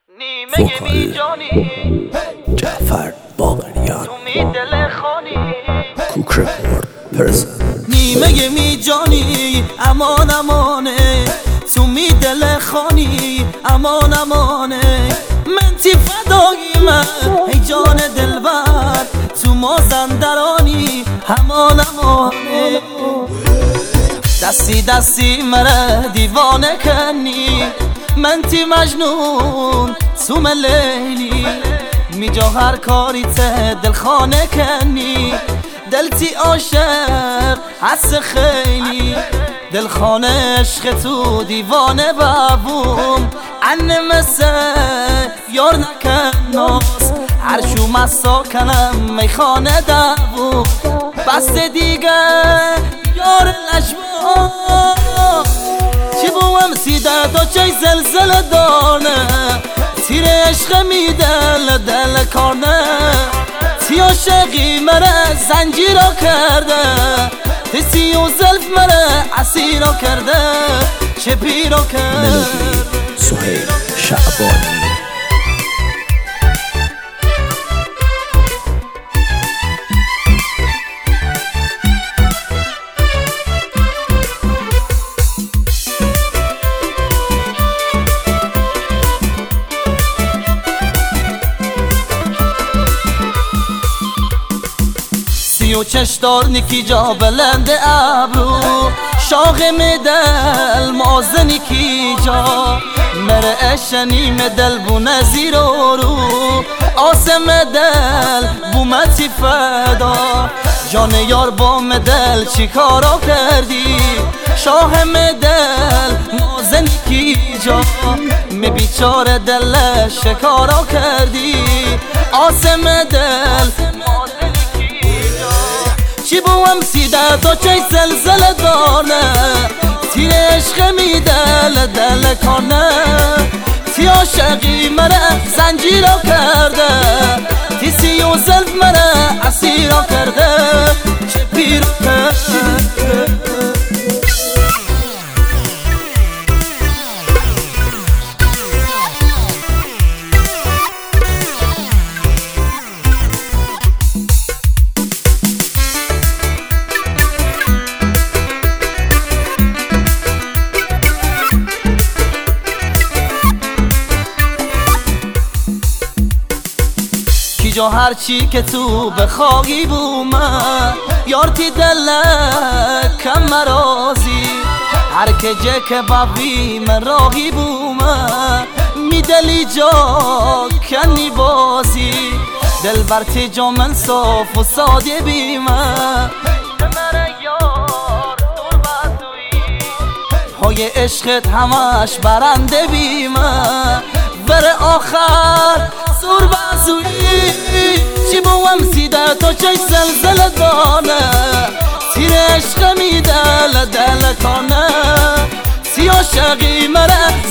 وکال جعفر باقریان کوک رکورد پرزنت. نیمه میجانی امان امانه، تو می دل خانی امان امانه. من تی فدایی من ای جان دلبر، تو مازندرانی امان امانه. دستی دستی مرا دیوانه کنی، من تی مجنون تو من لیلی. می جا هر کاری ته دل خانه کنی، دل تی عاشق هست خیلی. دل خانه عشق تو دیوانه بابوم، عنه مثل یار نکن ناس. هر شو مسا کنم میخانه دوم، بس دیگه یار لجبا. چی بوم سیده تا چی زلزله دارنه، تیر عشق میدل دل کارنه. تی عاشقی مره زنجیرا کرده، تی و زلف مره اسیرا کرده. چه پیرا کرده ملودی سهیل شعبانی. و چشدار نکی جا بلند ابرو، شاق مدل مازن کی جا. مره اشنی مدل بو نزیرو رو، آسم دل بو متی فدا. جان یار با مدل چی کارا کردی، شاه مدل مازن کی جا. می بیچاره دل شکارا کردی، آسم دل چی بوم سیده تا چی زلزله دارنه. تی عشق میدل دل کارنه، تی عاشقی مره زنجیرا کرده، تی سی و زلف مره اسیرا کرده. چه پیرا کرده جا هرچی که تو بخواهی بومن، یار تی دلکم مرازی. هر که جه که بابی من راهی بومن، می دلی جا کنی بازی. دل بر تی جا من صاف و ساده بیمن، های عشقت همش برنده بیمن. بر آخر سور بازویی، چی بوم سیده تا چی زلزله دانه. تیر عشق میدل دل کانه، تی عاشقی مره